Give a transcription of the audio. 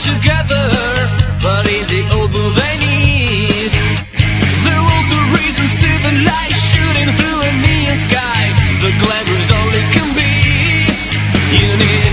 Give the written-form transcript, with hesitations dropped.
together, but in the open they need. They're all the reasons to the light shooting through a neon sky. The glamour's all it can be. You need